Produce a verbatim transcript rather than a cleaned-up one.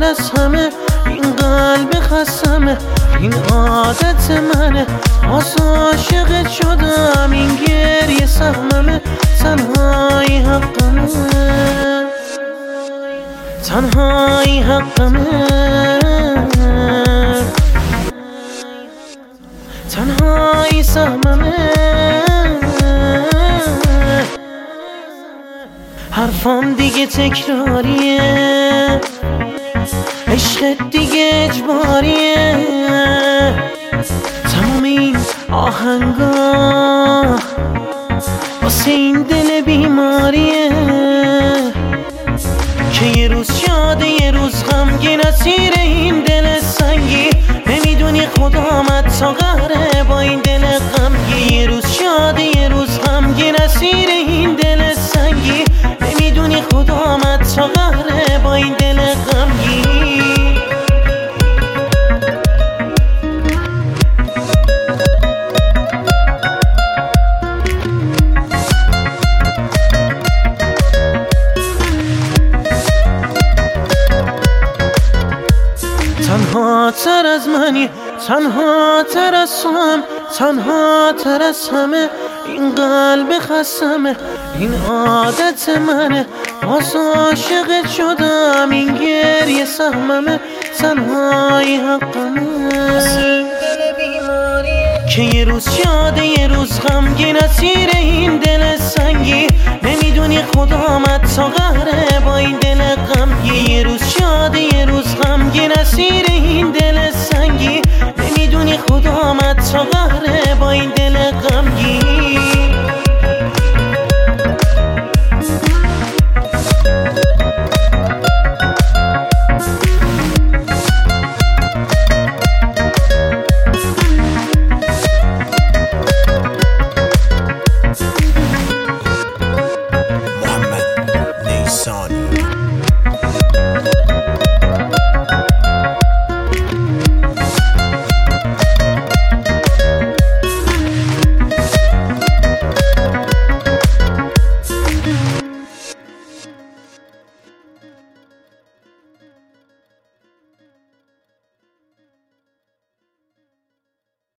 از همه این قلب خستمه، این عادت منه، باز عاشقت شدم، این گریه سهممه، تنهایی حقمه، تنهایی حقمه، تنهایی سهممه. حرفام دیگه تکراریه، عشقت دیگه اجباریه، تمام این آهنگا واسه این دل بیماریه که یه روز شاده یه روز غمگین، اسیر این دل سنگی. نمیدونی خدامت تا قهره با این دل غمگی، یه روز شاده یه روز غمگین، اسیر این دل سنگی. نمیدونی خدامت تا قهره با این دل غمگی. تنها تر از منی، تنها تر از تو هم، تنها تر از همه، این قلب خستمه، این عادت منه، باز عاشقت شدم، این گریه سهممه، تنهایی حقمه که یه روز شاده یه روز غمگین، اسیر این دل سنگی. نمیدونی خدامت تا قهره با این دل غمگی، یه روز شاده یه روز غمگین، اسیر این دل سنگی. نمیدونی خدامت تا قهره با این دل غمگی.